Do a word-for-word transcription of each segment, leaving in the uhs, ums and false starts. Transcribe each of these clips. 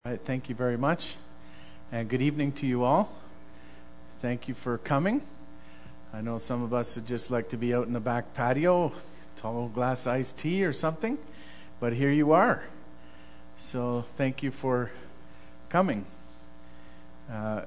All right, thank you very much, and good evening to you all. Thank you for coming. I know some of us would just like to be out in the back patio, tall glass iced tea or something, but here you are. So thank you for coming. Uh,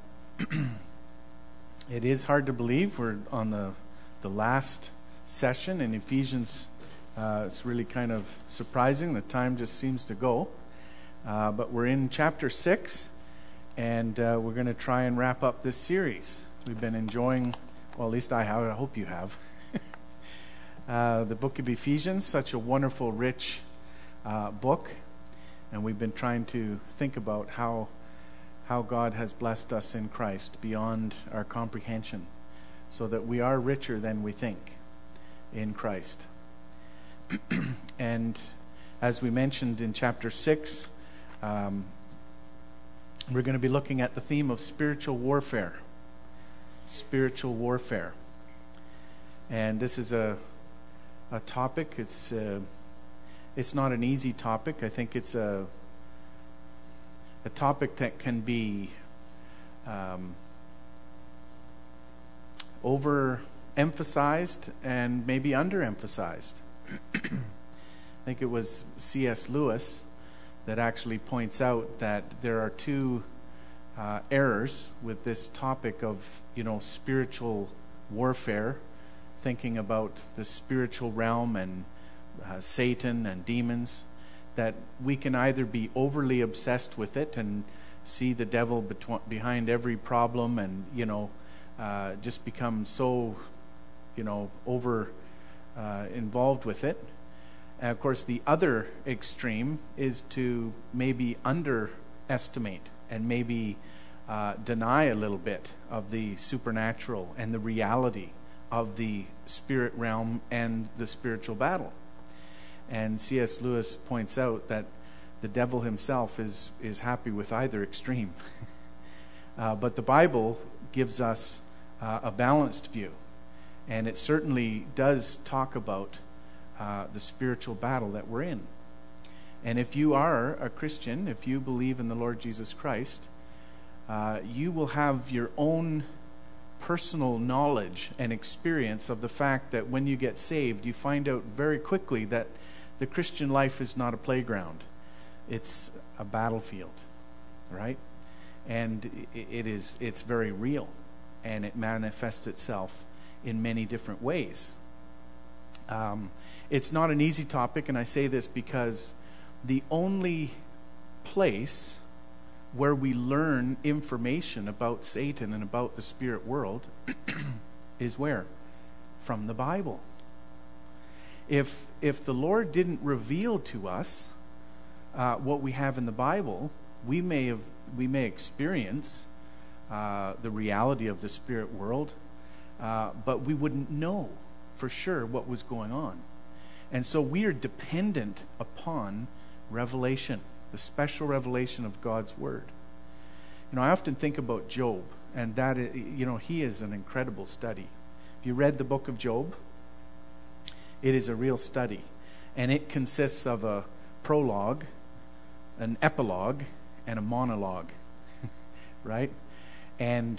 it is hard to believe we're on the the last session in Ephesians. Uh, it's really kind of surprising. The time just seems to go. Uh, but we're in chapter six, and uh, we're going to try and wrap up this series. We've been enjoying, well, at least I have, I hope you have, uh, the book of Ephesians, such a wonderful, rich uh, book. And we've been trying to think about how how God has blessed us in Christ beyond our comprehension, so that we are richer than we think in Christ. And as we mentioned in chapter six, Um, we're going to be looking at the theme of spiritual warfare. Spiritual warfare. And this is a a topic. It's uh, it's not an easy topic. I think it's a a topic that can be um, overemphasized and maybe underemphasized. I think it was C S Lewis that actually points out that there are two uh, errors with this topic of, you know, spiritual warfare, thinking about the spiritual realm and uh, Satan and demons, that we can either be overly obsessed with it and see the devil betw- behind every problem and, you know, uh, just become so, you know, over uh, involved with it. And of course, the other extreme is to maybe underestimate and maybe uh, deny a little bit of the supernatural and the reality of the spirit realm and the spiritual battle. And C S Lewis points out that the devil himself is, is happy with either extreme. uh, but the Bible gives us uh, a balanced view. And it certainly does talk about Uh, the spiritual battle that we're in. And if you are a Christian, if you believe in the Lord Jesus Christ, uh, you will have your own personal knowledge and experience of the fact that when you get saved, you find out very quickly that the Christian life is not a playground. It's a battlefield, right? And it, it is, it's very real, and it manifests itself in many different ways. Um, It's not an easy topic, and I say this because the only place where we learn information about Satan and about the spirit world is where? From the Bible. If if the Lord didn't reveal to us uh, what we have in the Bible, we may have we may experience uh, the reality of the spirit world, uh, but we wouldn't know for sure what was going on. And so we are dependent upon revelation, the special revelation of God's Word. You know, I often think about Job, and that, you know, he is an incredible study. If you read the book of Job, it is a real study. And it consists of a prologue, an epilogue, and a monologue, right? And,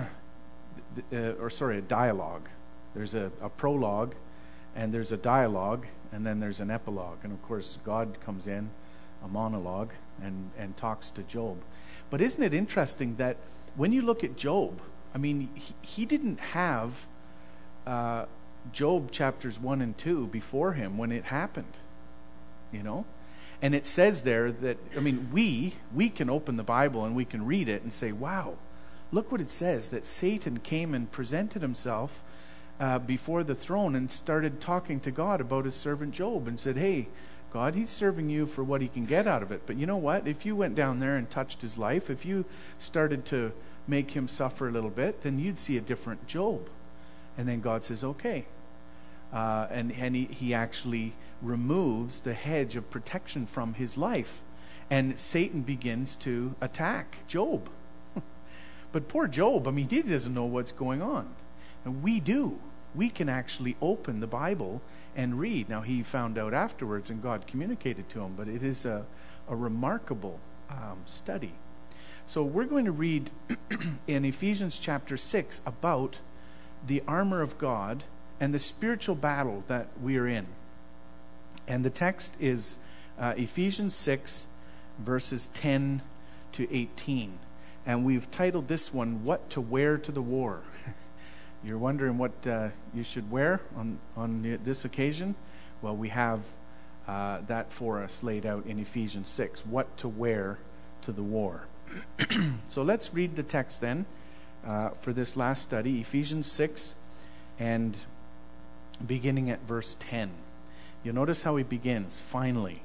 uh, or sorry, a dialogue. There's a, a prologue, and there's a dialogue, and then there's an epilogue. And of course, God comes in, a monologue, and, and talks to Job. But isn't it interesting that when you look at Job, I mean, he, he didn't have uh, Job chapters one and two before him when it happened, you know? And it says there that, I mean, we, we can open the Bible and we can read it and say, wow, look what it says, that Satan came and presented himself Uh, before the throne and started talking to God about his servant Job and said, hey, God, he's serving you for what he can get out of it. But you know what? If you went down there and touched his life, if you started to make him suffer a little bit, then you'd see a different Job. And then God says, okay. Uh, and and he, he actually removes the hedge of protection from his life. And Satan begins to attack Job. But poor Job, I mean, he doesn't know what's going on. And we do. We can actually open the Bible and read. Now, he found out afterwards, and God communicated to him, but it is a, a remarkable um, study. So we're going to read in Ephesians chapter six about the armor of God and the spiritual battle that we are in. And the text is uh, Ephesians six, verses ten to eighteen. And we've titled this one, What to Wear to the War. You're wondering what uh, you should wear on, on the, this occasion? Well, we have uh, that for us laid out in Ephesians six, what to wear to the war. So let's read the text then uh, for this last study, Ephesians six, and beginning at verse ten. You'll notice how he begins, finally.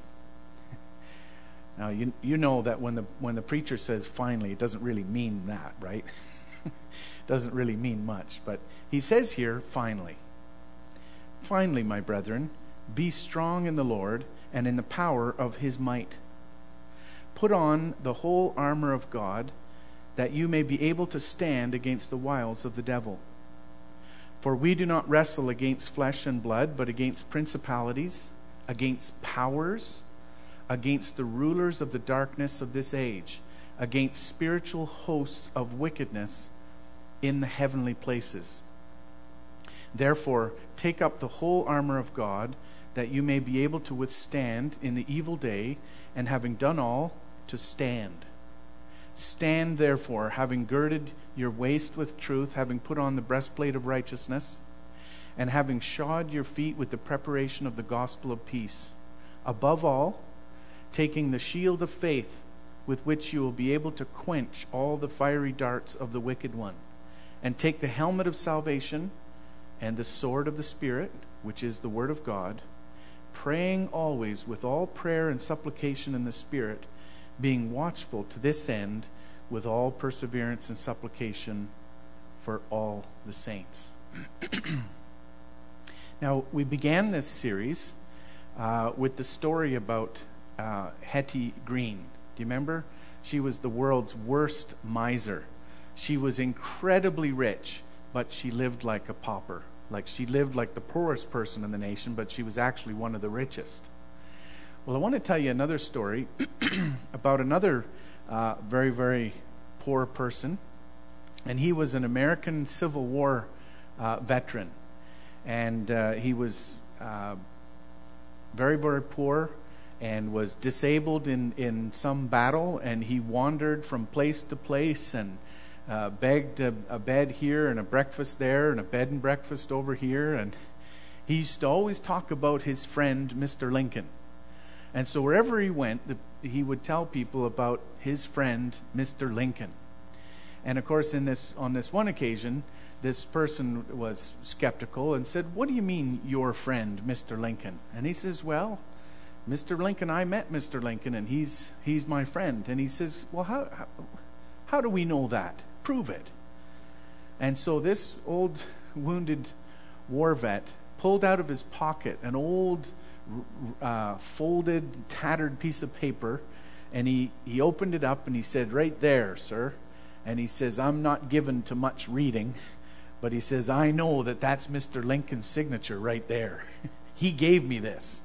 Now, you you know that when the when the preacher says finally, it doesn't really mean that, right? Doesn't really mean much. But he says here, finally. Finally, my brethren, be strong in the Lord and in the power of his might. Put on the whole armor of God, that you may be able to stand against the wiles of the devil. For we do not wrestle against flesh and blood, but against principalities, against powers, against the rulers of the darkness of this age, against spiritual hosts of wickedness in the heavenly places. Therefore, take up the whole armor of God, that you may be able to withstand in the evil day, and having done all, to stand. Stand therefore, having girded your waist with truth, having put on the breastplate of righteousness, and having shod your feet with the preparation of the gospel of peace. Above all, taking the shield of faith, with which you will be able to quench all the fiery darts of the wicked one, and take the helmet of salvation and the sword of the Spirit, which is the word of God, praying always with all prayer and supplication in the Spirit, being watchful to this end with all perseverance and supplication for all the saints. Now, we began this series uh, with the story about uh, Hetty Green. Do you remember? She was the world's worst miser. She was incredibly rich, but she lived like a pauper. Like she lived like the poorest person in the nation, but she was actually one of the richest. Well, I want to tell you another story about another uh, very, very poor person. And he was an American Civil War uh, veteran. And uh, he was uh, very, very poor and was disabled in, in some battle. And he wandered from place to place and uh, begged a, a bed here and a breakfast there and a bed and breakfast over here. And he used to always talk about his friend, Mister Lincoln. And so wherever he went, the, he would tell people about his friend, Mister Lincoln. And of course, in this on this one occasion, this person was skeptical and said, "What do you mean, your friend, Mister Lincoln?" And he says, "Well, Mister Lincoln, I met Mister Lincoln, and he's he's my friend." And he says, "Well, how how, how do we know that? Prove it." And so this old wounded war vet pulled out of his pocket an old Uh, folded, tattered piece of paper, and he, he opened it up and he said, "Right there, sir." And he says, "I'm not given to much reading, but he says, I know that that's Mister Lincoln's signature right there. He gave me this."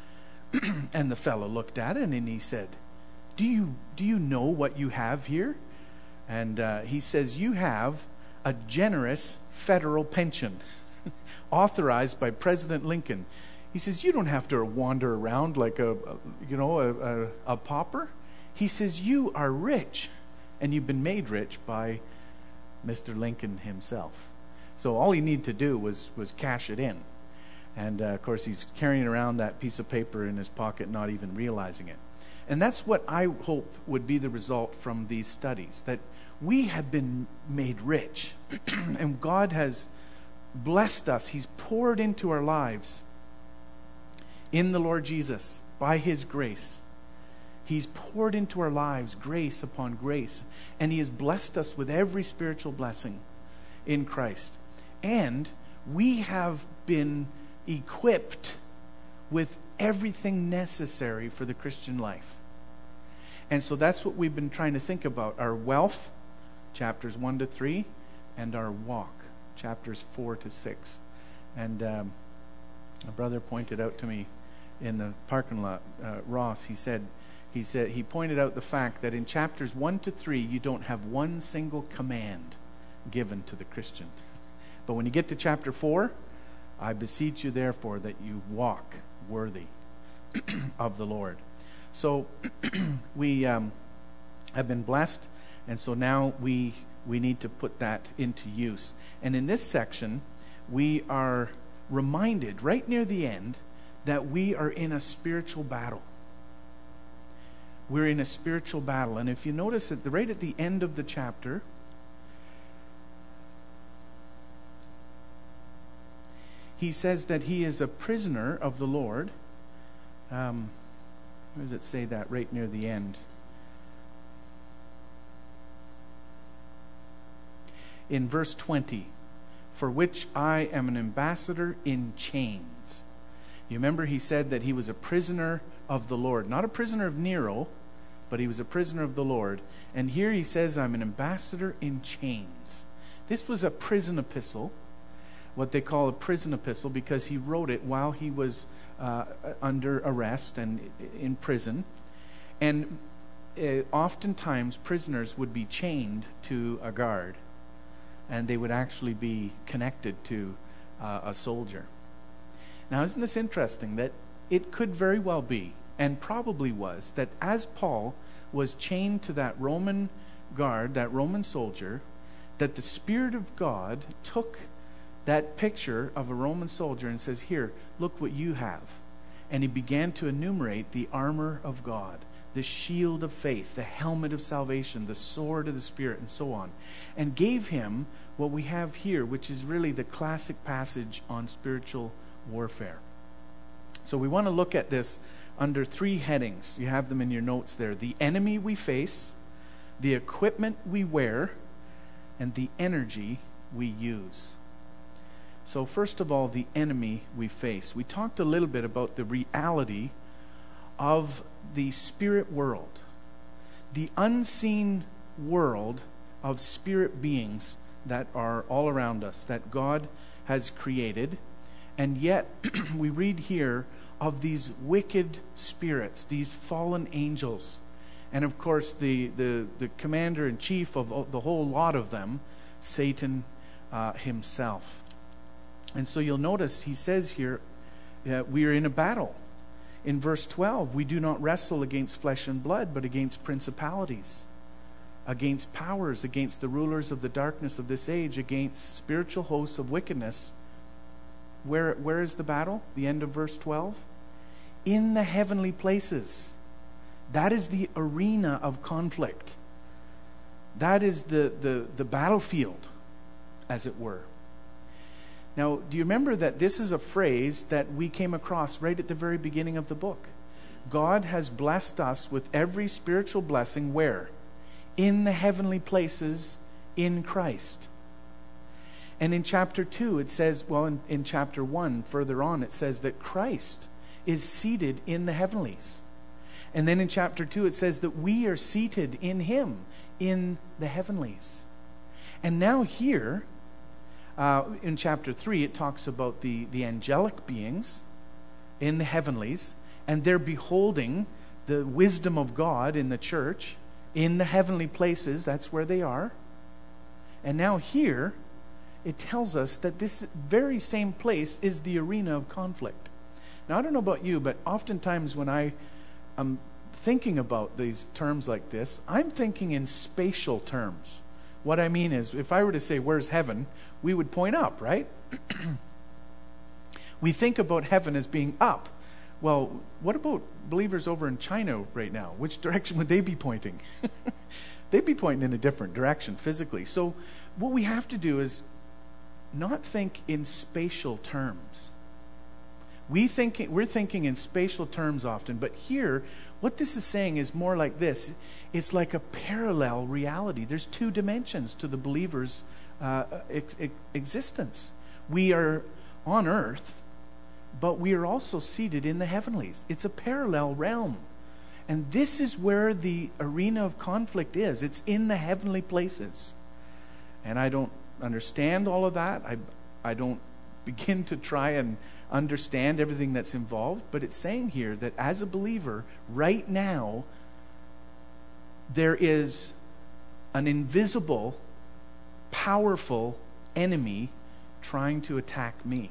And the fellow looked at it and he said, do you do you know what you have here?" And uh, he says, "You have a generous federal pension authorized by President Lincoln." He says, "You don't have to wander around like a, a you know, a, a, a pauper." He says, "You are rich, and you've been made rich by Mister Lincoln himself." So all he needed to do was was cash it in. And uh, of course, he's carrying around that piece of paper in his pocket, not even realizing it. And that's what I hope would be the result from these studies, that we have been made rich, and God has blessed us. He's poured into our lives in the Lord Jesus, by his grace. He's poured into our lives grace upon grace. And he has blessed us with every spiritual blessing in Christ. And we have been equipped with everything necessary for the Christian life. And so that's what we've been trying to think about. Our wealth, chapters one to three, and our walk, chapters four to six. And um, a brother pointed out to me in the parking lot, uh, Ross, he said, he said he pointed out the fact that in chapters one to three you don't have one single command given to the Christian. But when you get to chapter four, I beseech you therefore that you walk worthy of the Lord. So we um, have been blessed, and so now we we need to put that into use. And in this section, we are reminded right near the end that we are in a spiritual battle. We're in a spiritual battle. And if you notice at the right at the end of the chapter, he says that he is a prisoner of the Lord. Um, where does it say that right near the end? In verse twenty, for which I am an ambassador in chains. You remember he said that he was a prisoner of the Lord. Not a prisoner of Nero, but he was a prisoner of the Lord. And here he says, I'm an ambassador in chains. This was a prison epistle, what they call a prison epistle, because he wrote it while he was uh, under arrest and in prison. And uh, oftentimes prisoners would be chained to a guard, and they would actually be connected to uh, a soldier. Now, isn't this interesting that it could very well be, and probably was, that as Paul was chained to that Roman guard, that Roman soldier, that the Spirit of God took that picture of a Roman soldier and says, here, look what you have. And he began to enumerate the armor of God, the shield of faith, the helmet of salvation, the sword of the Spirit, and so on, and gave him what we have here, which is really the classic passage on spiritual warfare. So we want to look at this under three headings. You have them in your notes there. The enemy we face, the equipment we wear, and the energy we use. So first of all, the enemy we face. We talked a little bit about the reality of the spirit world, the unseen world of spirit beings that are all around us, that God has created. And yet, we read here of these wicked spirits, these fallen angels. And of course, the, the, the commander-in-chief of the whole lot of them, Satan uh, himself. And so you'll notice he says here, uh, we are in a battle. In verse twelve, we do not wrestle against flesh and blood, but against principalities, against powers, against the rulers of the darkness of this age, against spiritual hosts of wickedness. Where, where is the battle? The end of verse twelve. In the heavenly places. That is the arena of conflict. That is the, the, the battlefield, as it were. Now, do you remember that this is a phrase that we came across right at the very beginning of the book? God has blessed us with every spiritual blessing where? In the heavenly places in Christ. And in chapter two, it says, well, in, in chapter one, further on, it says that Christ is seated in the heavenlies. And then in chapter two, it says that we are seated in Him in the heavenlies. And now here, uh, in chapter three, it talks about the, the angelic beings in the heavenlies, and they're beholding the wisdom of God in the church in the heavenly places. That's where they are. And now here, it tells us that this very same place is the arena of conflict. Now, I don't know about you, but oftentimes when I am thinking about these terms like this, I'm thinking in spatial terms. What I mean is, if I were to say, where's heaven? We would point up, right? We think about heaven as being up. Well, what about believers over in China right now? Which direction would they be pointing? They'd be pointing in a different direction physically. So what we have to do is not think in spatial terms. We think, we're thinking in spatial terms often, but here, what this is saying is more like this. It's like a parallel reality. There's two dimensions to the believer's uh, ex- ex- existence. We are on earth, but we are also seated in the heavenlies. It's a parallel realm. And this is where the arena of conflict is. It's in the heavenly places. And I don't understand all of that. I, I don't begin to try and understand everything that's involved, but it's saying here that as a believer, right now, there is an invisible, powerful enemy trying to attack me.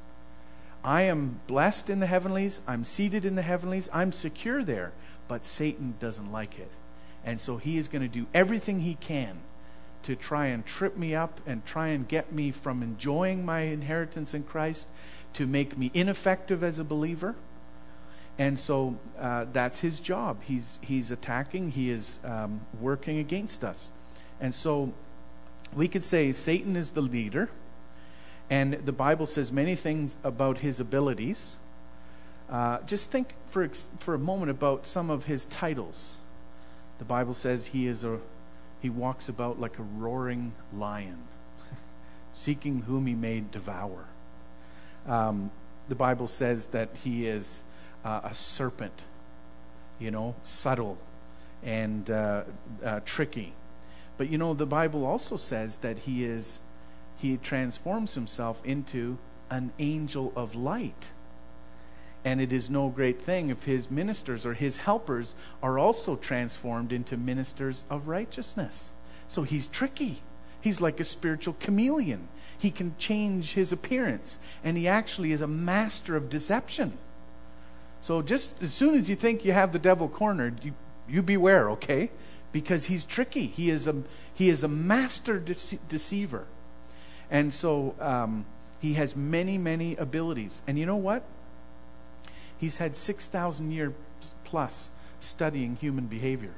I am blessed in the heavenlies. I'm seated in the heavenlies. I'm secure there. But Satan doesn't like it. And so he is going to do everything he can to try and trip me up and try and get me from enjoying my inheritance in Christ, to make me ineffective as a believer. And so uh, that's his job. He's he's attacking. He is um, working against us. And so we could say Satan is the leader. And the Bible says many things about his abilities. Uh, just think for for a moment about some of his titles. The Bible says he is a he walks about like a roaring lion, seeking whom he may devour. Um, the Bible says that he is uh, a serpent, you know, subtle and uh, uh, tricky. But you know, the Bible also says that he is he transforms himself into an angel of light. And it is no great thing if his ministers or his helpers are also transformed into ministers of righteousness. So he's tricky. He's like a spiritual chameleon. He can change his appearance, and he actually is a master of deception. So just as soon as you think you have the devil cornered, you you beware, okay? Because he's tricky. He is a he is a master dece- deceiver. And so um, he has many, many abilities. And you know what? He's had six thousand years plus studying human behavior.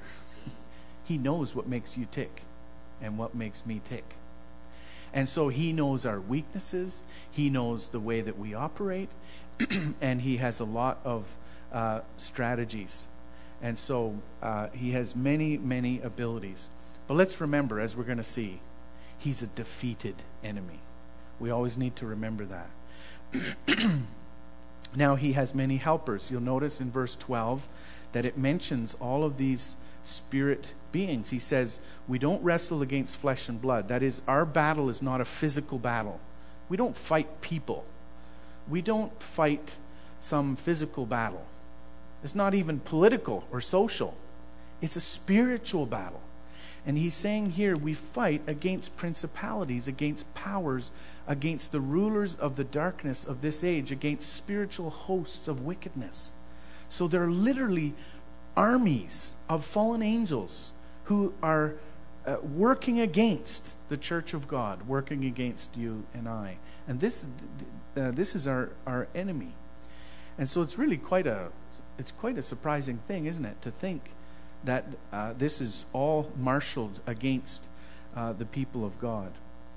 He knows what makes you tick and what makes me tick. And so he knows our weaknesses. He knows the way that we operate. And he has a lot of uh, strategies. And so uh, he has many, many abilities. But let's remember, as we're going to see, he's a defeated enemy. We always need to remember that. Now he has many helpers. You'll notice in verse twelve that it mentions all of these spirit beings. He says, we don't wrestle against flesh and blood. That is, our battle is not a physical battle. We don't fight people. We don't fight some physical battle. It's not even political or social. It's a spiritual battle. And he's saying here, we fight against principalities, against powers, against the rulers of the darkness of this age, against spiritual hosts of wickedness. So there are literally armies of fallen angels who are uh, working against the church of God, working against you and I. And this uh, this is our, our enemy. And so it's really quite a it's quite a surprising thing, isn't it, to think that uh, this is all marshaled against uh, the people of God.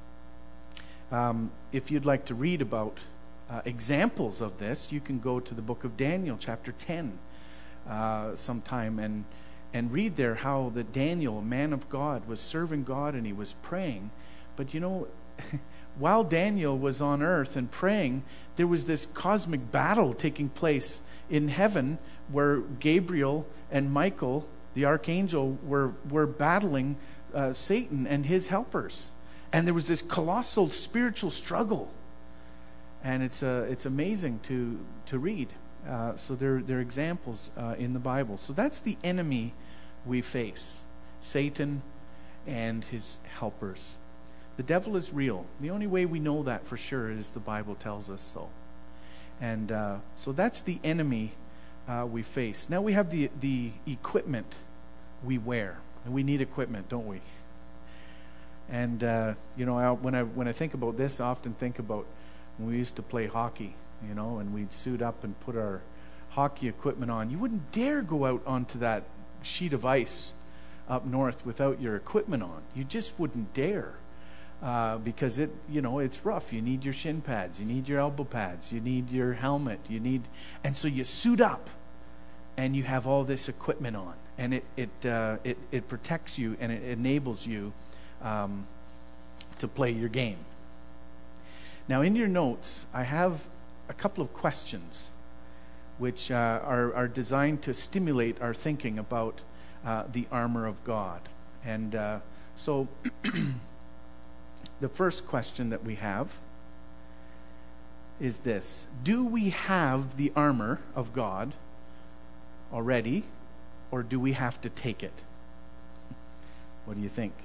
Um, if you'd like to read about uh, examples of this, you can go to the book of Daniel, chapter ten, uh, sometime, and and read there how that Daniel, a man of God, was serving God and he was praying. But you know, while Daniel was on earth and praying, there was this cosmic battle taking place in heaven where Gabriel and Michael, the archangel, were were battling uh, Satan and his helpers, and there was this colossal spiritual struggle, and it's uh, it's amazing to to read. Uh, so there there are examples uh, in the Bible. So that's the enemy we face, Satan and his helpers. The devil is real. The only way we know that for sure is the Bible tells us so, and uh, so that's the enemy uh, we face. Now we have the the equipment we wear, and we need equipment, don't we? And uh, you know, I, when I when I think about this, I often think about when we used to play hockey, you know, and we'd suit up and put our hockey equipment on. You wouldn't dare go out onto that sheet of ice up north without your equipment on. You just wouldn't dare, uh, because it, you know, it's rough. You need your shin pads, you need your elbow pads, you need your helmet, you need, and so you suit up, and you have all this equipment on, and it it uh, it it protects you and it enables you um, to play your game. Now, in your notes, I have a couple of questions which uh, are, are designed to stimulate our thinking about uh, the armor of God. And uh, so the first question that we have is this: do we have the armor of God already, or do we have to take it? What do you think?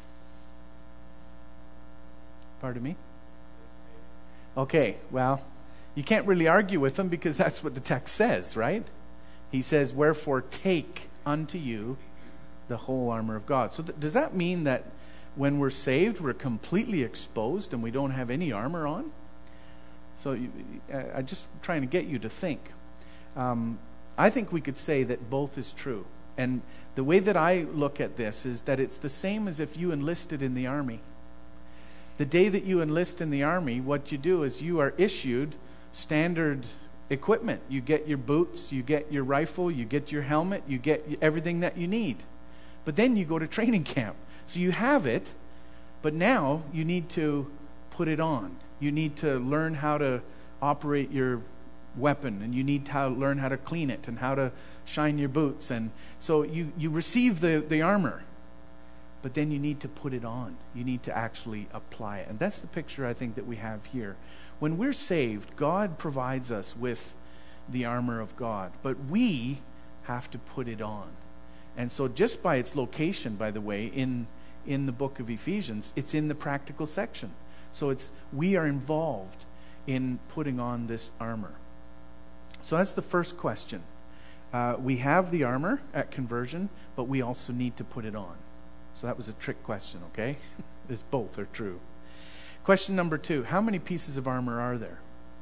Pardon me? Okay, well, you can't really argue with him because that's what the text says, right? He says, wherefore take unto you the whole armor of God. So th- does that mean that when we're saved, we're completely exposed and we don't have any armor on? So you, I, I'm just trying to get you to think. Um, I think we could say that both is true. And the way that I look at this is that it's the same as if you enlisted in the army. The day that you enlist in the army, what you do is you are issued standard equipment. You get your boots, you get your rifle, you get your helmet, you get everything that you need. But then you go to training camp. So you have it, but now you need to put it on. You need to learn how to operate your weapon, and you need to learn how to clean it and how to shine your boots. And so you, you receive the, the armor, but then you need to put it on. You need to actually apply it. And that's the picture I think that we have here. When we're saved, God provides us with the armor of God, but we have to put it on. And so just by its location, by the way, in in the book of Ephesians, it's in the practical section. So it's we are involved in putting on this armor. So that's the first question. Uh, we have the armor at conversion, but we also need to put it on. So that was a trick question, okay? This both are true. Question number two, how many pieces of armor are there?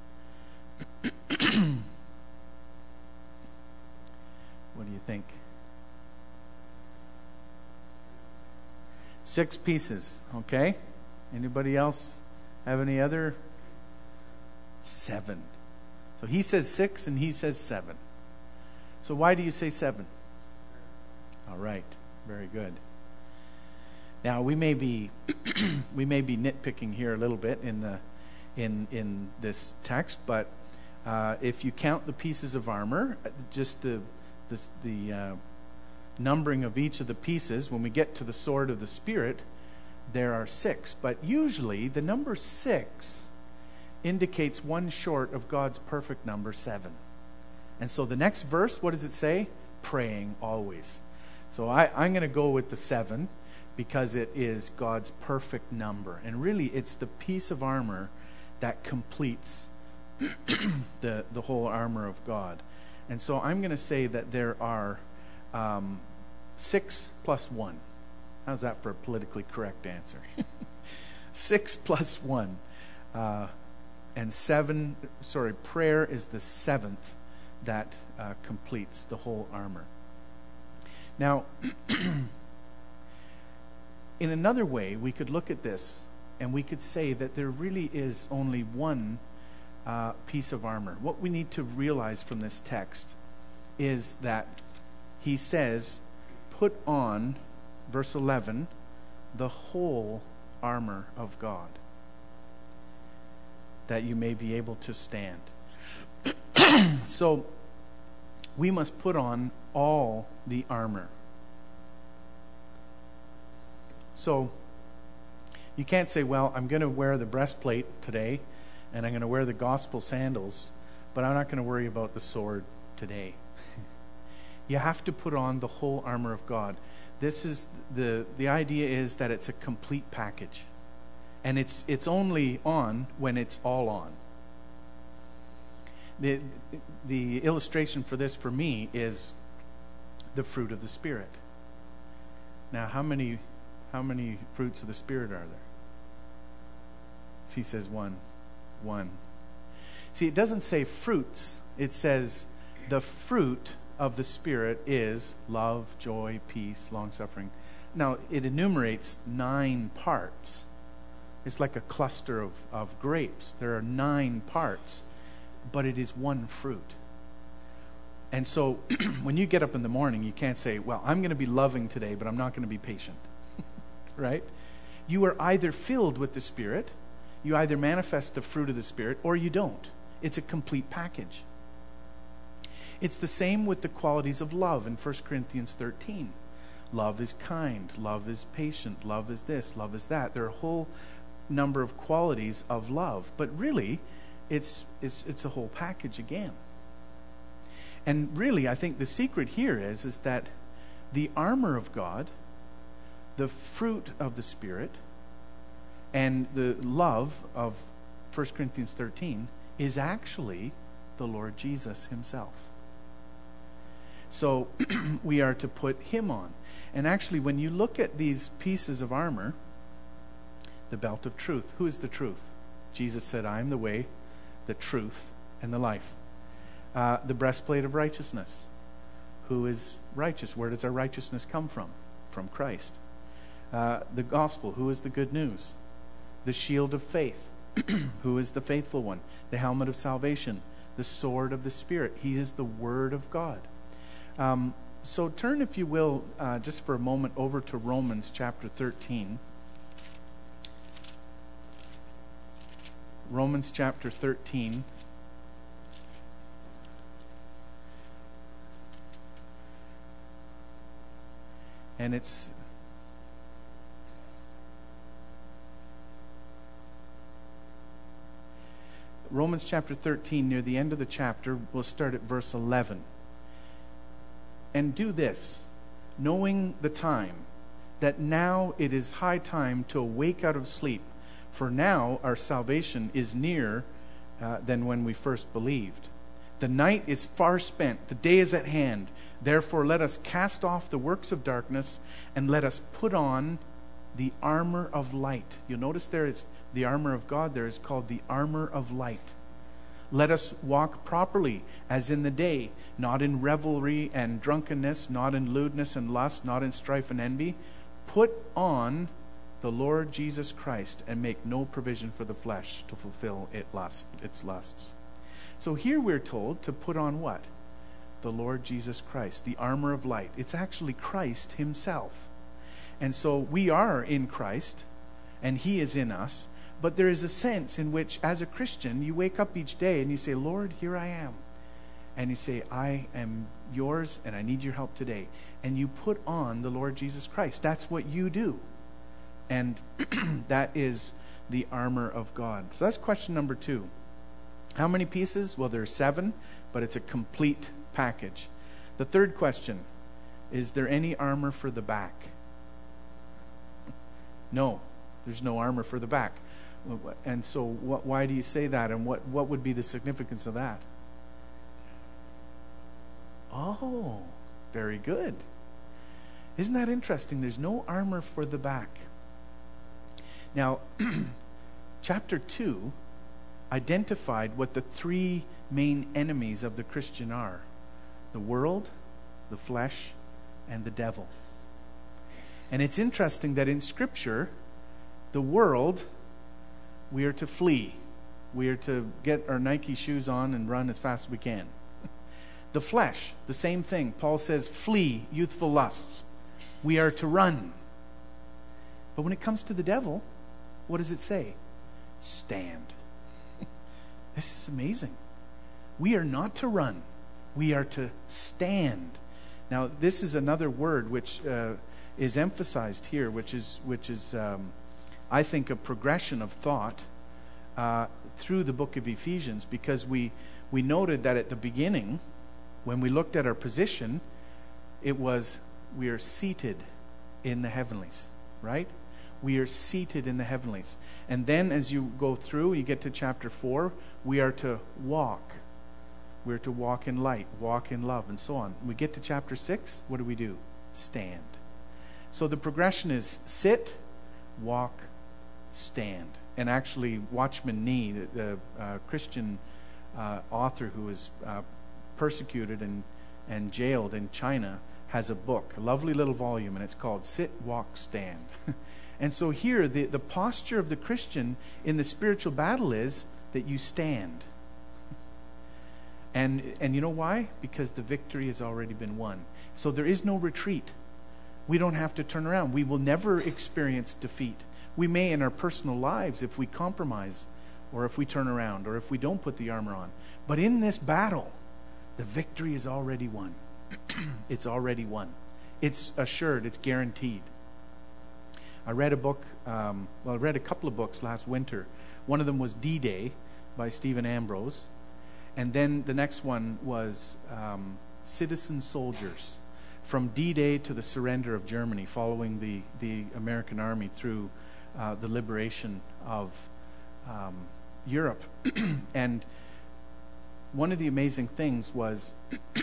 What do you think? Six pieces, okay? Anybody else have any other? Seven. So he says six and he says seven. So why do you say seven? All right, very good. Now we may be we may be nitpicking here a little bit in the in in this text, but uh, if you count the pieces of armor, just the the, the uh, numbering of each of the pieces, when we get to the sword of the Spirit, there are six. But usually the number six indicates one short of God's perfect number, seven. And so the next verse, what does it say? Praying always. So I, I'm going to go with the seven because it is God's perfect number. And really it's the piece of armor that completes the, the whole armor of God. And so I'm going to say that there are um, six plus one. How's that for a politically correct answer? Six plus one. Uh, and seven, sorry, prayer is the seventh that uh, completes the whole armor. Now, in another way, we could look at this and we could say that there really is only one uh, piece of armor. What we need to realize from this text is that he says, put on, verse eleven, the whole armor of God, that you may be able to stand. So, we must put on all the armor. So, you can't say, well, I'm going to wear the breastplate today, and I'm going to wear the gospel sandals, but I'm not going to worry about the sword today. You have to put on the whole armor of God. This is the the idea is that it's a complete package. And it's it's only on when it's all on. The the illustration for this for me is the fruit of the Spirit. Now, how many how many fruits of the Spirit are there? He says one. One. See, it doesn't say fruits. It says the fruit of the Spirit is love, joy, peace, long-suffering. Now, it enumerates nine parts. It's like a cluster of, of grapes. There are nine parts, but it is one fruit. And so when you get up in the morning, you can't say, well, I'm going to be loving today, but I'm not going to be patient. Right? You are either filled with the Spirit, you either manifest the fruit of the Spirit, or you don't. It's a complete package. It's the same with the qualities of love in First Corinthians thirteen. Love is kind, love is patient, love is this, love is that. There are a whole number of qualities of love, but really it's it's it's a whole package again. And really, I think the secret here is is that the armor of God the fruit of the Spirit and the love of First Corinthians thirteen is actually the Lord Jesus himself. So we are to put him on. And actually, when you look at these pieces of armor, the belt of truth, who is the truth? Jesus said, I am the way, the truth, and the life. Uh, the breastplate of righteousness. Who is righteous? Where does our righteousness come from? From Christ. Uh, the gospel, who is the good news? The shield of faith. Who is the faithful one? The helmet of salvation. The sword of the Spirit. He is the Word of God. Um, so turn, if you will, uh, just for a moment over to Romans chapter thirteen. Romans chapter thirteen. And it's Romans chapter thirteen, near the end of the chapter. We'll start at verse eleven. And do this, knowing the time, that now it is high time to awake out of sleep. For now our salvation is nearer uh, than when we first believed. The night is far spent, the day is at hand. Therefore let us cast off the works of darkness, and let us put on the armor of light. You'll notice there is the armor of God there is called the armor of light. Let us walk properly as in the day, not in revelry and drunkenness, not in lewdness and lust, not in strife and envy. Put on the Lord Jesus Christ, and make no provision for the flesh to fulfill it lust, its lusts. So here we're told to put on what? The Lord Jesus Christ, the armor of light. It's actually Christ himself. And so we are in Christ, and he is in us. But there is a sense in which, as a Christian, you wake up each day and you say, Lord, here I am. And you say, I am yours and I need your help today. And you put on the Lord Jesus Christ. That's what you do. And that is the armor of God. So that's question number two. How many pieces? Well, there are seven, but it's a complete package. The third question, is there any armor for the back? No, there's no armor for the back. And so what, why do you say that, and what, what would be the significance of that? Oh, very good. Isn't that interesting? There's no armor for the back. Now, chapter two identified what the three main enemies of the Christian are: the world, the flesh, and the devil. And it's interesting that in Scripture, the world, we are to flee. We are to get our Nike shoes on and run as fast as we can. The flesh, the same thing. Paul says, flee youthful lusts. We are to run. But when it comes to the devil, what does it say? Stand. This is amazing. We are not to run. We are to stand. Now, this is another word which uh, is emphasized here, which is, which is um, I think, a progression of thought uh, through the book of Ephesians, because we, we noted that at the beginning, when we looked at our position, it was, we are seated in the heavenlies, right? We are seated in the heavenlies. And then as you go through, you get to chapter four, we are to walk. We're to walk in light, walk in love, and so on. When we get to chapter six, what do we do? Stand. So the progression is sit, walk, stand. And actually, Watchman Nee, the, the uh, Christian uh, author who was uh, persecuted and, and jailed in China, has a book, a lovely little volume, and it's called Sit, Walk, Stand. And so here, the, the posture of the Christian in the spiritual battle is that you stand. And, and you know why? Because the victory has already been won. So there is no retreat. We don't have to turn around. We will never experience defeat. We may in our personal lives if we compromise, or if we turn around, or if we don't put the armor on. But in this battle, the victory is already won. It's already won. It's assured. It's guaranteed. I read a book, um, well, I read a couple of books last winter. One of them was D-Day by Stephen Ambrose. And then the next one was um, Citizen Soldiers. from D-Day to the surrender of Germany, following the, the American army through uh, the liberation of um, Europe. And one of the amazing things was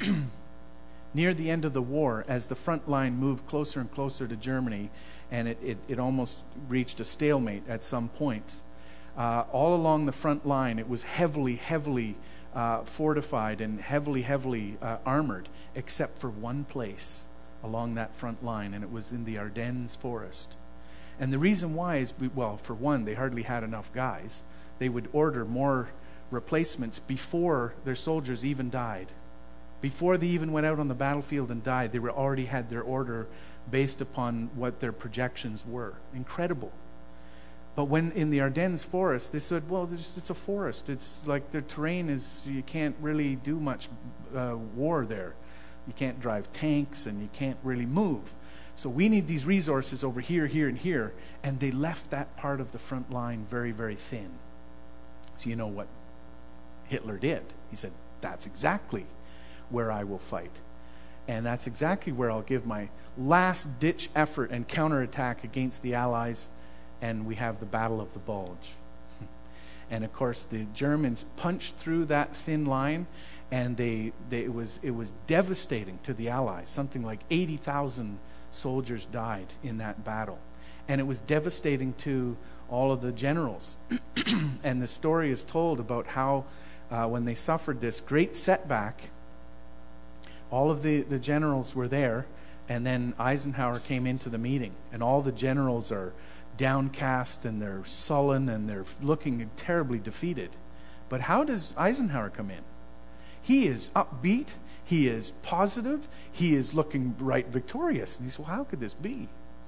near the end of the war, as the front line moved closer and closer to Germany, and it, it, it almost reached a stalemate at some point, uh, all along the front line, it was heavily, heavily uh, fortified and heavily, heavily uh, armored, except for one place along that front line, and it was in the Ardennes forest. And the reason why is, well, for one, they hardly had enough guys. They would order more replacements before their soldiers even died. Before they even went out on the battlefield and died, they were already had their order based upon what their projections were. Incredible. But when in the Ardennes forest, they said, well, it's a forest. It's like the terrain is, you can't really do much uh, war there. You can't drive tanks and you can't really move. So we need these resources over here, here, and here. And they left that part of the front line very, very thin. So you know what Hitler did? He said, that's exactly where I will fight. And that's exactly where I'll give my last-ditch effort and counterattack against the Allies, and we have the Battle of the Bulge. And of course, the Germans punched through that thin line, and they, they it was it was devastating to the Allies. Something like eighty thousand soldiers died in that battle. And it was devastating to all of the generals. And the story is told about how uh, when they suffered this great setback, all of the, the generals were there, and then Eisenhower came into the meeting, and all the generals are downcast, and they're sullen, and they're looking terribly defeated. But how does Eisenhower come in? He is upbeat, he is positive, he is looking right victorious. And he said, well, how could this be?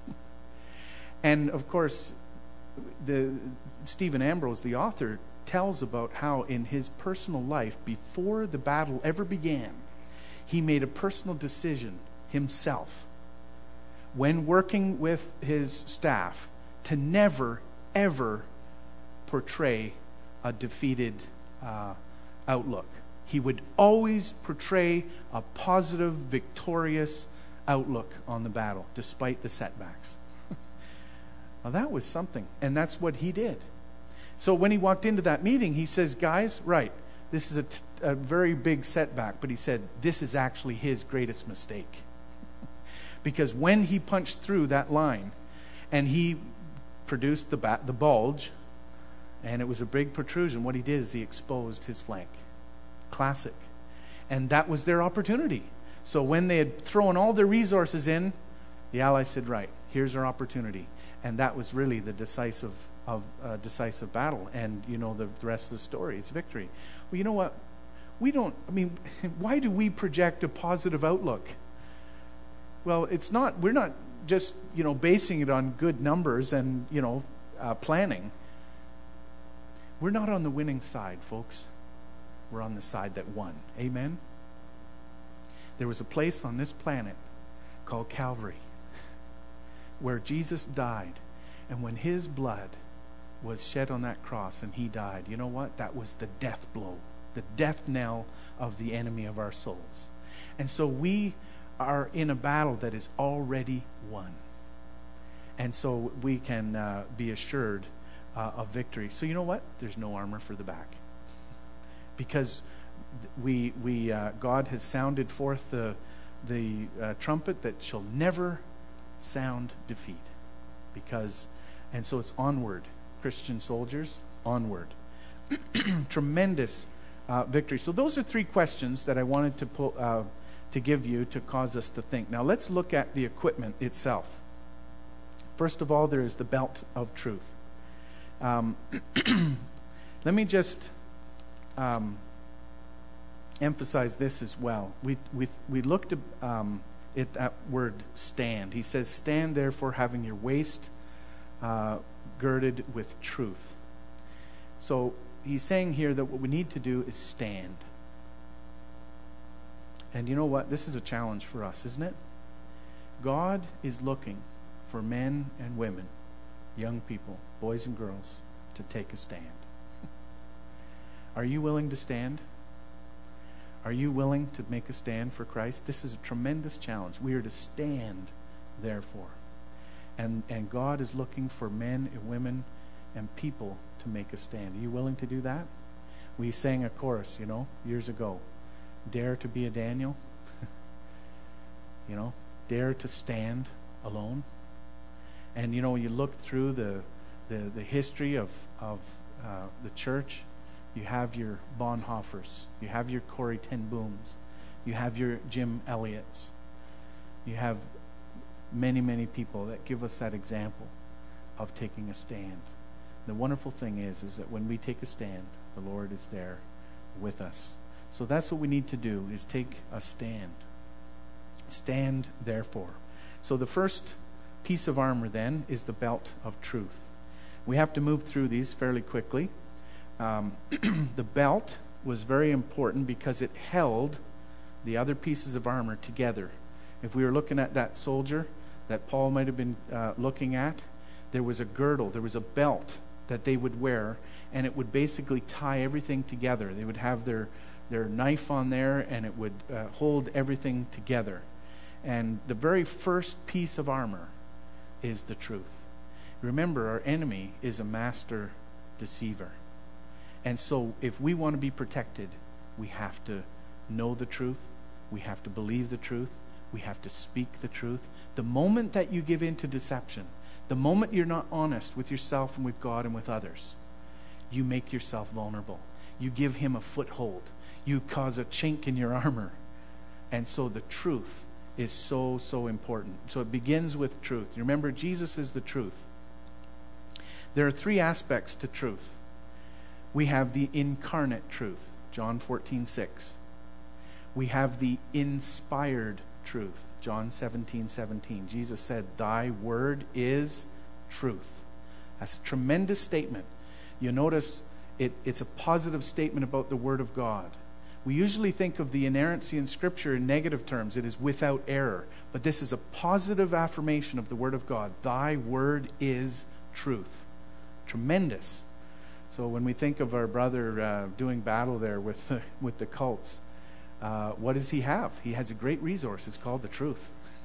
And of course, the Stephen Ambrose, the author, tells about how in his personal life, before the battle ever began, he made a personal decision himself, when working with his staff, to never, ever portray a defeated uh, outlook. He would always portray a positive, victorious outlook on the battle, despite the setbacks. Well, that was something, and that's what he did. So when he walked into that meeting, he says, guys, right, this is a, t- a very big setback, but he said, this is actually his greatest mistake. Because when he punched through that line, and he produced the, ba- the bulge, and it was a big protrusion, what he did is he exposed his flank. Classic. And that was their opportunity. So when they had thrown all their resources in, the Allies said, right, here's our opportunity. And that was really the decisive of uh, decisive battle. And you know the, the rest of the story. It's victory. Well, you know what? We don't, I mean, why do we project a positive outlook? Well, it's not, we're not just, you know, basing it on good numbers and, you know, uh, planning. We're not on the winning side, folks. We're on the side that won. Amen? There was a place on this planet called Calvary where Jesus died, and when his blood was shed on that cross and he died, you know what? That was the death blow, the death knell of the enemy of our souls. And so we are in a battle that is already won. And so we can uh, be assured uh, of victory. So you know what? There's no armor for the back. Because we we uh, God has sounded forth the the uh, trumpet that shall never sound defeat. Because, and so it's onward, Christian soldiers, onward. Tremendous uh, victory. So those are three questions that I wanted to pull, uh, to give you to cause us to think. Now let's look at the equipment itself. First of all, there is the belt of truth. Um, let me just um, emphasize this as well. We we we looked at um, it, that word stand. He says, "Stand therefore, having your waist uh, girded with truth." So he's saying here that what we need to do is stand. And you know what? This is a challenge for us, isn't it? God is looking for men and women, young people, boys and girls, to take a stand. Are you willing to stand? Are you willing to make a stand for Christ? This is a tremendous challenge. We are to stand, therefore. And, and God is looking for men and women and people to make a stand. Are you willing to do that? We sang a chorus, you know, years ago. Dare to be a Daniel. You know, dare to stand alone. And, you know, you look through the the, the history of, of uh, the church, you have your Bonhoeffers, you have your Corrie ten Booms, you have your Jim Elliots, you have many, many people that give us that example of taking a stand. The wonderful thing is, is that when we take a stand, the Lord is there with us. So that's what we need to do, is take a stand. Stand, therefore. So the first piece of armor then is the belt of truth. We have to move through these fairly quickly. Um, the belt was very important because it held the other pieces of armor together. If we were looking at that soldier that Paul might have been uh, looking at, there was a girdle, there was a belt that they would wear, and it would basically tie everything together. They would have their, their knife on there, and it would uh, hold everything together. And the very first piece of armor is the truth. Remember, our enemy is a master deceiver. And so if we want to be protected, we have to know the truth. We have to believe the truth. We have to speak the truth. The moment that you give in to deception, the moment you're not honest with yourself and with God and with others, you make yourself vulnerable. You give him a foothold. You cause a chink in your armor. And so the truth is so, so important. So it begins with truth. You remember, Jesus is the truth. There are three aspects to truth. We have the incarnate truth, John fourteen six. We have the inspired truth, John seventeen seventeen. Jesus said, "Thy word is truth." That's a tremendous statement. You notice it, it's a positive statement about the word of God. We usually think of the inerrancy in Scripture in negative terms. It is without error. But this is a positive affirmation of the word of God. Thy word is truth. Tremendous. So when we think of our brother uh, doing battle there with the, with the cults, uh, what does he have? He has a great resource. It's called the truth.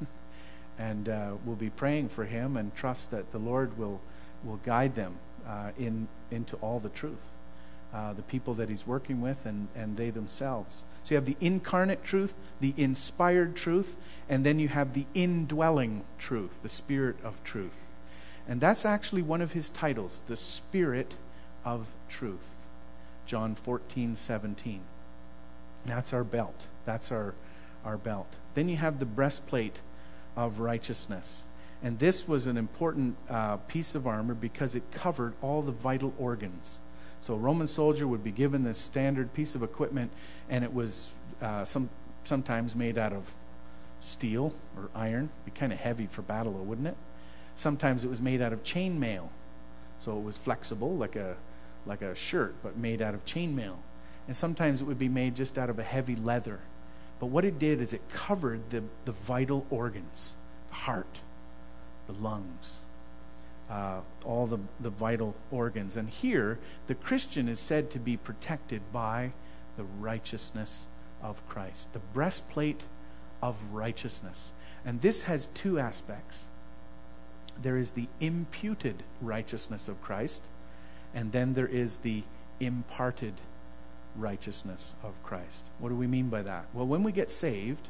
And uh, we'll be praying for him and trust that the Lord will will guide them uh, in into all the truth. Uh, the people that he's working with and, and they themselves. So you have the incarnate truth, the inspired truth, and then you have the indwelling truth, the Spirit of truth. And that's actually one of his titles, the Spirit of truth. John fourteen seventeen. That's our belt. That's our, our belt. Then you have the breastplate of righteousness. And this was an important uh, piece of armor because it covered all the vital organs. So a Roman soldier would be given this standard piece of equipment, and it was uh, some sometimes made out of steel or iron. It'd be kind of heavy for battle, wouldn't it? Sometimes it was made out of chainmail, so it was flexible, like a like a shirt, but made out of chainmail. And sometimes it would be made just out of a heavy leather. But what it did is it covered the, the vital organs, the heart, the lungs, uh, all the, the vital organs. And here, the Christian is said to be protected by the righteousness of Christ, the breastplate of righteousness. And this has two aspects. There is the imputed righteousness of Christ, and then there is the imparted righteousness of Christ. What do we mean by that? Well, when we get saved,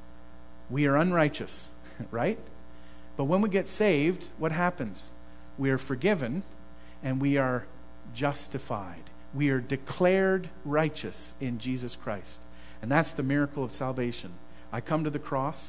we are unrighteous, right? But when we get saved, what happens? We are forgiven and we are justified. We are declared righteous in Jesus Christ. And that's the miracle of salvation. I come to the cross,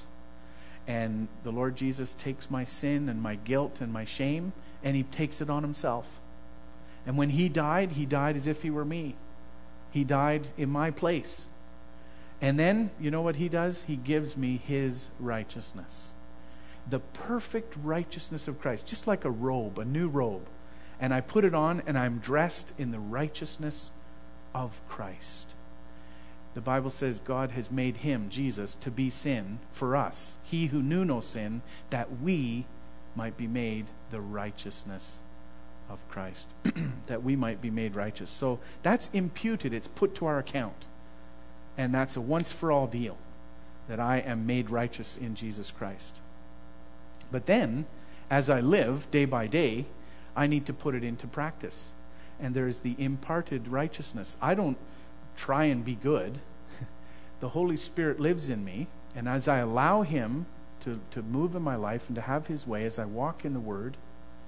and the Lord Jesus takes my sin and my guilt and my shame, and he takes it on himself. And when he died, he died as if he were me. He died in my place. And then, you know what he does? He gives me his righteousness. The perfect righteousness of Christ, just like a robe, a new robe. And I put it on, and I'm dressed in the righteousness of Christ. The Bible says God has made him, Jesus, to be sin for us. He who knew no sin, that we might be made the righteousness of Christ. That we might be made righteous. So that's imputed. It's put to our account. And that's a once-for-all deal, that I am made righteous in Jesus Christ. But then, as I live day by day, I need to put it into practice. And there's the imparted righteousness. I don't try and be good. The Holy Spirit lives in me, and as I allow Him to, to move in my life and to have His way, as I walk in the Word,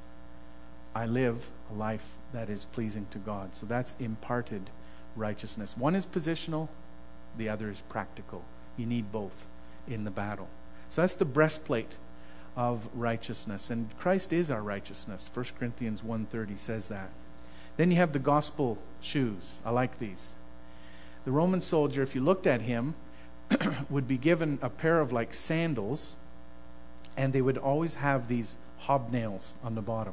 I live a life that is pleasing to God. So that's imparted righteousness. One is positional, the other is practical. You need both in the battle. So that's the breastplate of righteousness. And Christ is our righteousness. First Corinthians one thirty says that. Then you have the gospel shoes. I like these. The Roman soldier, if you looked at him, would be given a pair of like sandals, and they would always have these hobnails on the bottom.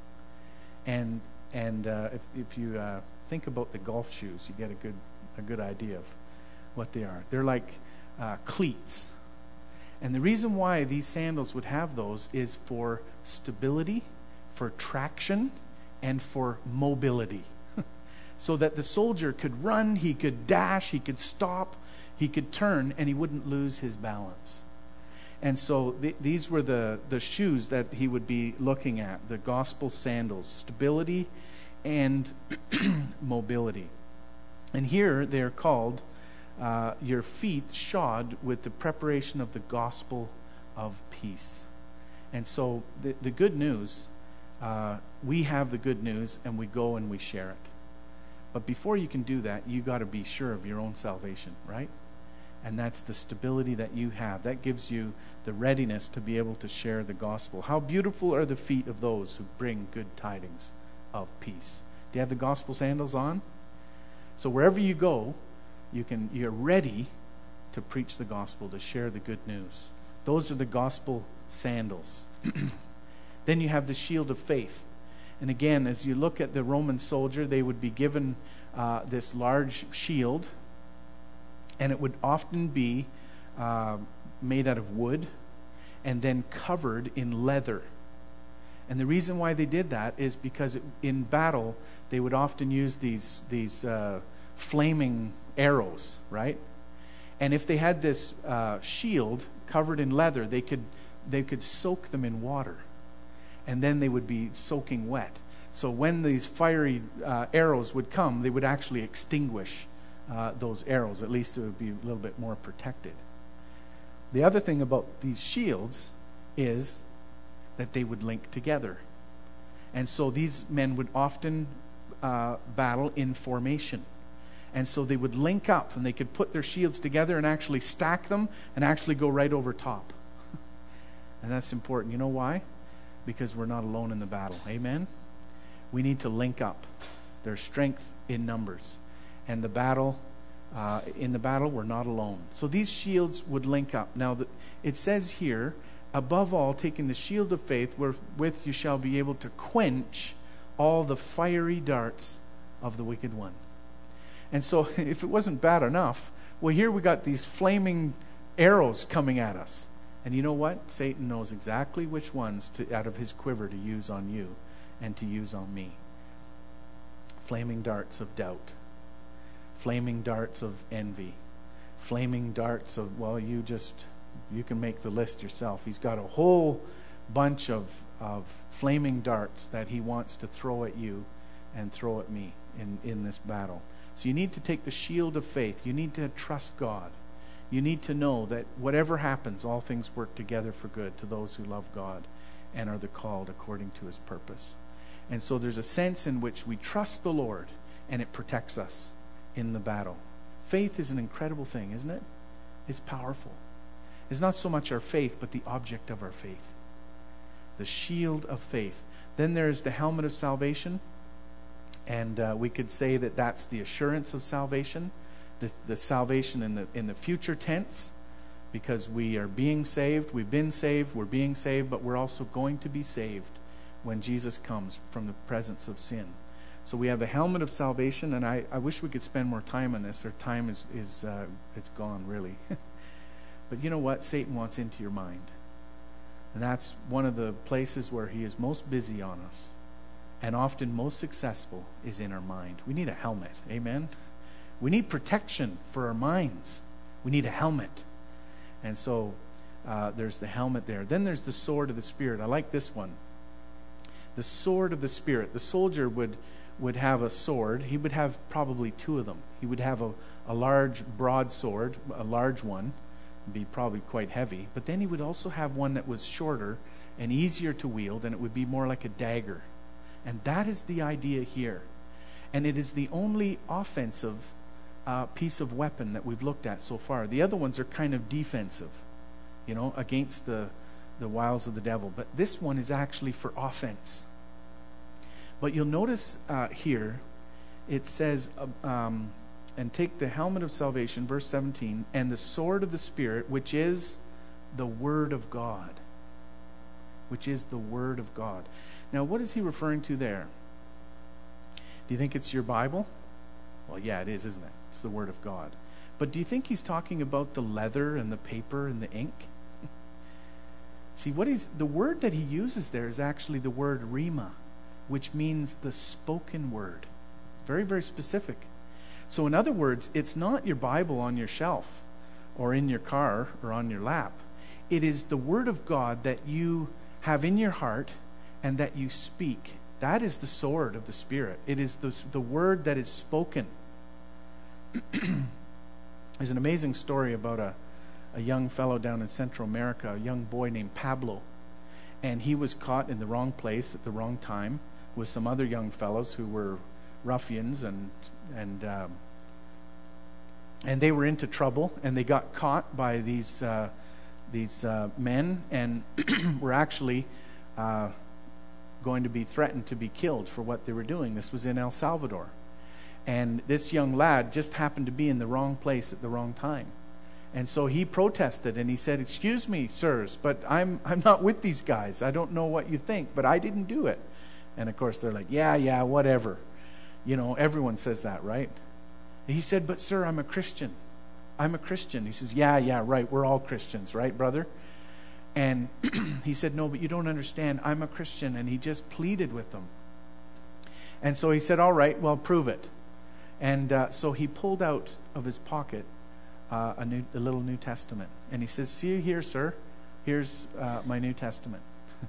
And and uh, if, if you uh, think about the golf shoes, you get a good a good idea of what they are. They're like uh, cleats. And the reason why these sandals would have those is for stability, for traction, and for mobility. So that the soldier could run, he could dash, he could stop, he could turn, and he wouldn't lose his balance. And so th- these were the, the shoes that he would be looking at, the gospel sandals, stability and mobility. And here they're called uh, your feet shod with the preparation of the gospel of peace. And so the, the good news, uh, we have the good news and we go and we share it. But before you can do that, you got to be sure of your own salvation, right? And that's the stability that you have. That gives you the readiness to be able to share the gospel. How beautiful are the feet of those who bring good tidings of peace. Do you have the gospel sandals on? So wherever you go, you can, you're ready to preach the gospel, to share the good news. Those are the gospel sandals. Then you have the shield of faith. And again, as you look at the Roman soldier, they would be given uh, this large shield, and it would often be uh, made out of wood and then covered in leather. And the reason why they did that is because it, in battle, they would often use these these uh, flaming arrows, right? And if they had this uh, shield covered in leather, they could they could soak them in water. And then they would be soaking wet. So when these fiery uh, arrows would come, they would actually extinguish uh, those arrows. At least it would be a little bit more protected. The other thing about these shields is that they would link together. And so these men would often uh, battle in formation. And so they would link up, and they could put their shields together and actually stack them and actually go right over top. And that's important. You know why? Because we're not alone in the battle. Amen? We need to link up. There's strength in numbers. And the battle, uh, in the battle, we're not alone. So these shields would link up. Now, the, it says here, above all, taking the shield of faith, wherewith you shall be able to quench all the fiery darts of the wicked one. And so, if it wasn't bad enough, well, here we got these flaming arrows coming at us. And you know what? Satan knows exactly which ones to, out of his quiver to use on you and to use on me. Flaming darts of doubt. Flaming darts of envy. Flaming darts of, well, you just, you can make the list yourself. He's got a whole bunch of, of flaming darts that he wants to throw at you and throw at me in, in this battle. So you need to take the shield of faith. You need to trust God. You need to know that whatever happens, all things work together for good to those who love God and are the called according to his purpose. And so there's a sense in which we trust the Lord and it protects us in the battle. Faith is an incredible thing, isn't it? It's powerful. It's not so much our faith, but the object of our faith. The shield of faith. Then there's the helmet of salvation. And uh, we could say that that's the assurance of salvation. The, the salvation in the in the future tense, because we are being saved, we've been saved, we're being saved, but we're also going to be saved when Jesus comes from the presence of sin. So we have the helmet of salvation, and I, I wish we could spend more time on this. Our time is, is uh, it's gone, really. But you know what? Satan wants into your mind. And that's one of the places where he is most busy on us, and often most successful is in our mind. We need a helmet. Amen? We need protection for our minds. We need a helmet. And so uh, there's the helmet there. Then there's the sword of the Spirit. I like this one. The sword of the Spirit. The soldier would would have a sword. He would have probably two of them. He would have a, a large broadsword, a large one, be probably quite heavy. But then he would also have one that was shorter and easier to wield, and it would be more like a dagger. And that is the idea here. And it is the only offensive uh, piece of weapon that we've looked at so far. The other ones are kind of defensive, you know, against the, the wiles of the devil. But this one is actually for offense. But you'll notice uh, here, it says, uh, um, and take the helmet of salvation, verse seventeen, and the sword of the Spirit, which is the Word of God. Which is the Word of God. Now, what is he referring to there? Do you think it's your Bible? Well, yeah, it is, isn't it? It's the Word of God. But do you think he's talking about the leather and the paper and the ink? See, what he's, the word that he uses there is actually the word rhema, which means the spoken word. Very, very specific. So in other words, it's not your Bible on your shelf or in your car or on your lap. It is the Word of God that you have in your heart and that you speak. That is the sword of the Spirit. It is the, the word that is spoken. There's an amazing story about a, a young fellow down in Central America, a young boy named Pablo. And he was caught in the wrong place at the wrong time with some other young fellows who were ruffians, and and um, and they were into trouble, and they got caught by these uh, these uh, men, and were actually uh, going to be threatened to be killed for what they were doing. This was in El Salvador, and this young lad just happened to be in the wrong place at the wrong time. And so he protested, and he said, "Excuse me, sirs, but I'm I'm not with these guys. I don't know what you think, but I didn't do it." And of course they're like, "Yeah, yeah, whatever." You know, everyone says that, right? He said, "But sir, I'm a Christian. I'm a Christian." He says, "Yeah, yeah, right. We're all Christians, right, brother?" And he said, "No, but you don't understand. I'm a Christian." And he just pleaded with them. And so he said, "All right, well, prove it." And uh, so he pulled out of his pocket Uh, a, new, a little New Testament. And he says, "See here, sir, here's uh, my New Testament."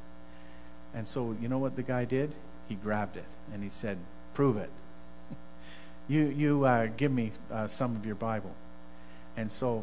And so, you know what the guy did? He grabbed it and he said, "Prove it. you you uh, give me uh, some of your Bible." And so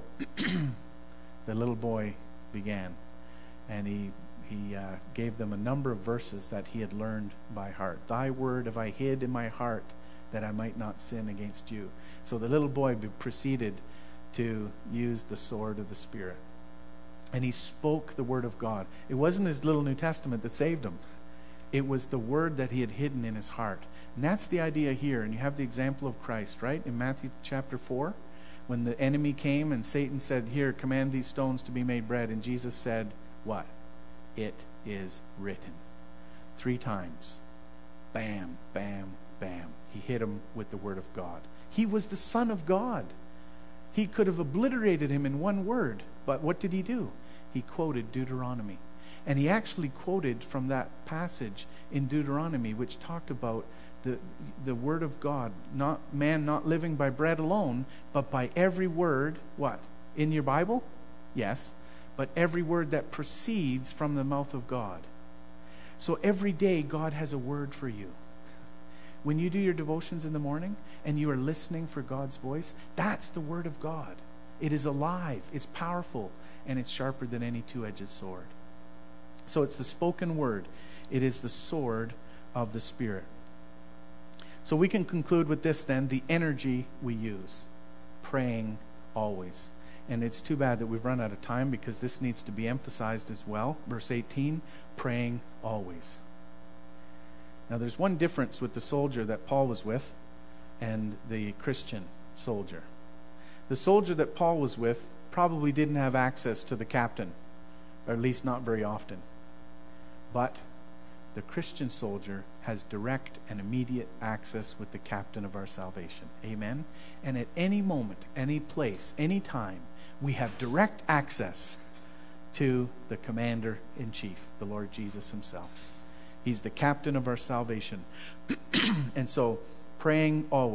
the little boy began, and he he uh, gave them a number of verses that he had learned by heart. "Thy word have I hid in my heart, that I might not sin against you." So the little boy proceeded to use the sword of the Spirit. And he spoke the word of God. It wasn't his little New Testament that saved him. It was the word that he had hidden in his heart. And that's the idea here. And you have the example of Christ, right? In Matthew chapter four, when the enemy came and Satan said, "Here, command these stones to be made bread." And Jesus said, what? "It is written." Three times. Bam, bam, bam. He hit him with the word of God. He was the Son of God. He could have obliterated him in one word, but what did he do? He quoted Deuteronomy. And he actually quoted from that passage in Deuteronomy, which talked about the the word of God, not man not living by bread alone, but by every word, what? In your Bible? Yes. But every word that proceeds from the mouth of God. So every day God has a word for you. When you do your devotions in the morning and you are listening for God's voice, that's the Word of God. It is alive, it's powerful, and it's sharper than any two-edged sword. So it's the spoken word. It is the sword of the Spirit. So we can conclude with this then, the energy we use. Praying always. And it's too bad that we've run out of time, because this needs to be emphasized as well. Verse eighteen, praying always. Now, there's one difference with the soldier that Paul was with and the Christian soldier. The soldier that Paul was with probably didn't have access to the captain, or at least not very often. But the Christian soldier has direct and immediate access with the captain of our salvation. Amen? And at any moment, any place, any time, we have direct access to the commander-in-chief, the Lord Jesus himself. He's the captain of our salvation. And so, praying always.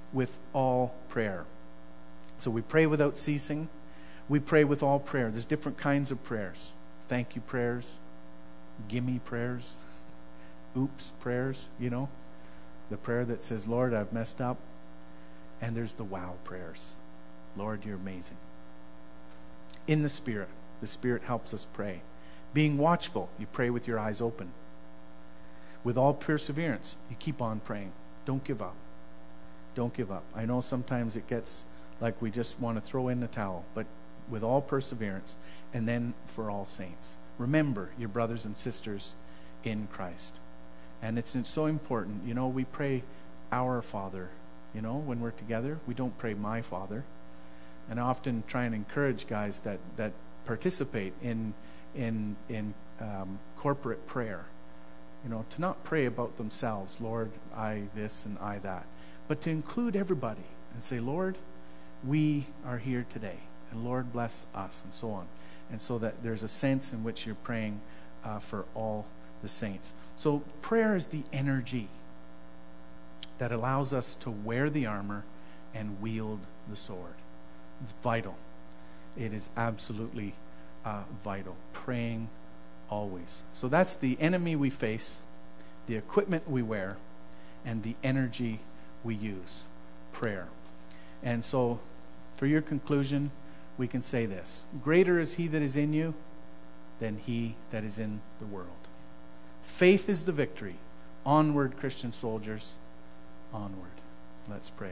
with all prayer. So we pray without ceasing. We pray with all prayer. There's different kinds of prayers. Thank you prayers, gimme prayers, oops prayers, you know. The prayer that says, Lord, I've messed up. And there's the wow prayers. Lord, you're amazing. In the Spirit, the Spirit helps us pray. Being watchful, you pray with your eyes open. With all perseverance, you keep on praying. Don't give up. Don't give up. I know sometimes it gets like we just want to throw in the towel, but with all perseverance, and then for all saints. Remember your brothers and sisters in Christ. And it's, it's so important. You know, we pray our Father. You know, when we're together, we don't pray my Father. And I often try and encourage guys that, that participate in in in um, corporate prayer. You know, to not pray about themselves, Lord, I this and I that, but to include everybody and say, Lord, we are here today, and Lord, bless us, and so on. And so that there's a sense in which you're praying uh, for all the saints. So prayer is the energy that allows us to wear the armor and wield the sword. It's vital. It is absolutely uh, vital. Praying always. So that's the enemy we face, the equipment we wear, and the energy we use. Prayer. And so, for your conclusion, we can say this. Greater is he that is in you than he that is in the world. Faith is the victory. Onward, Christian soldiers. Onward. Let's pray.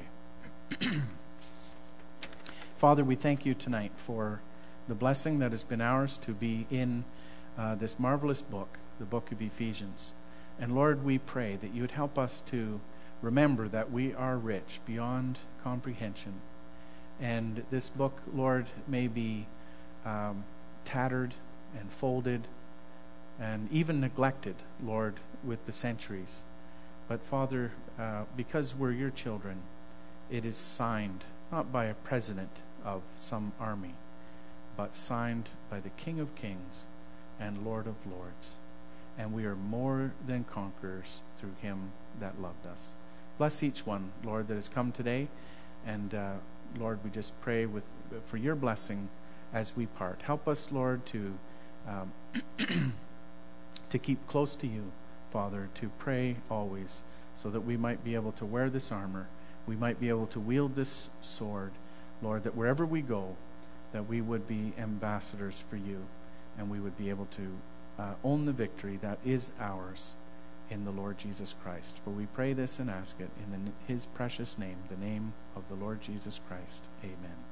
Father, we thank you tonight for the blessing that has been ours to be in uh, this marvelous book, the book of Ephesians. And Lord, we pray that you would help us to remember that we are rich beyond comprehension. And this book, Lord, may be um, tattered and folded and even neglected, Lord, with the centuries. But Father, uh, because we're your children, it is signed not by a president of some army, but signed by the King of Kings and Lord of Lords. And we are more than conquerors through him that loved us. Bless each one, Lord, that has come today. And uh, Lord, we just pray with for your blessing as we part. Help us, Lord, to um, to keep close to you, Father, to pray always, so that we might be able to wear this armor. We might be able to wield this sword, Lord, that wherever we go, that we would be ambassadors for you, and we would be able to uh, own the victory that is ours in the Lord Jesus Christ. For we pray this and ask it in the, his precious name, the name of the Lord Jesus Christ. Amen.